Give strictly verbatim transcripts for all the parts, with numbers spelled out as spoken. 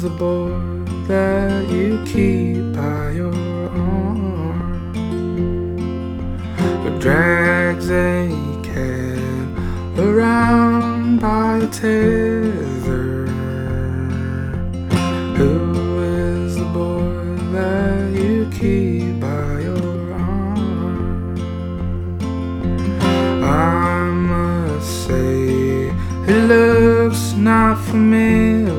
is the boy that you keep by your arm, but drags a cat around by a tether? Who is the boy that you keep by your arm? I must say it looks not familiar.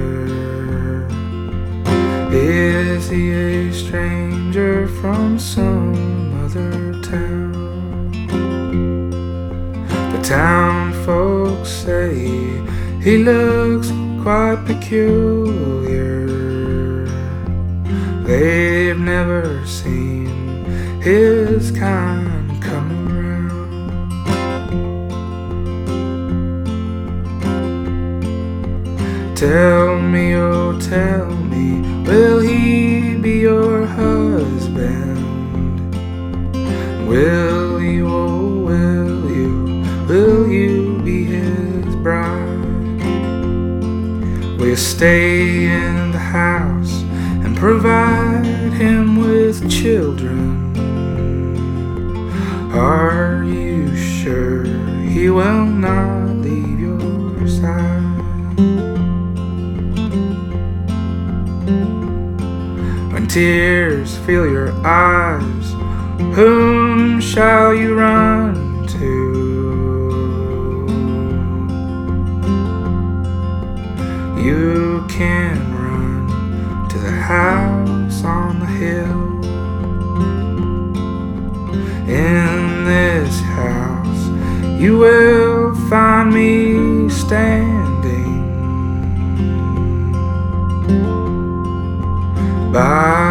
Is he a stranger from some other town? The town folks say he looks quite peculiar. They've never seen his kind come around. Tell me, oh tell me, will he be your husband? Will you, oh will you, will you be his bride? Will you stay in the house and provide him with children? Are you sure he will not leave your side? When tears fill your eyes, whom shall you run to? You can run to the house on the hill. In this house you will find me standing by